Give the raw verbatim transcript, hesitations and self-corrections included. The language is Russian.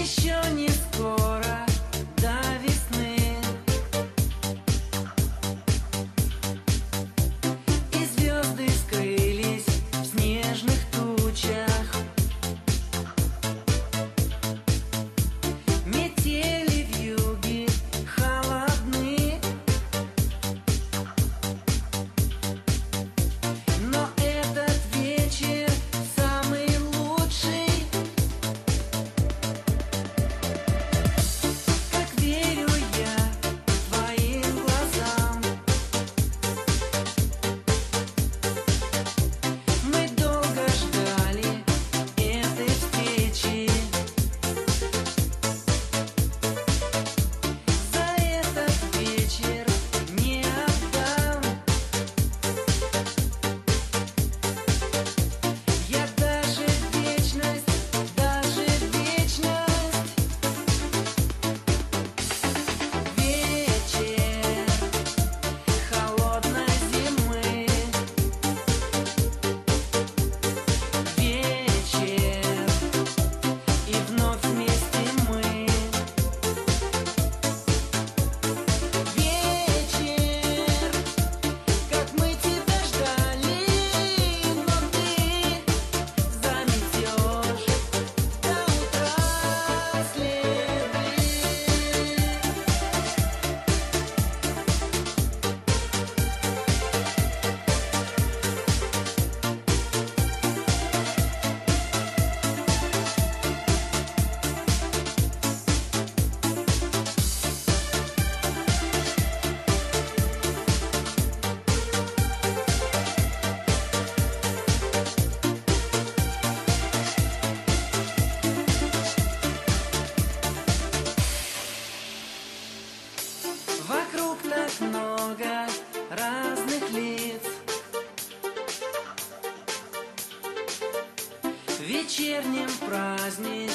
Еще не скоро до весны, и звезды скрылись в снежных тучах. Метели вьюги холодны, но этот вечер самый лучший. Как верю я твоим глазам, мы долго ждали этой встречи. За этот вечер не отдам я даже вечность, даже вечность. Вечер холодной зимы, вечер, и вновь вместе мы. Вечер, как мы тебя ждали, но ты заметешь до утра следы. Вокруг так много разных лиц. В вечернем праздничном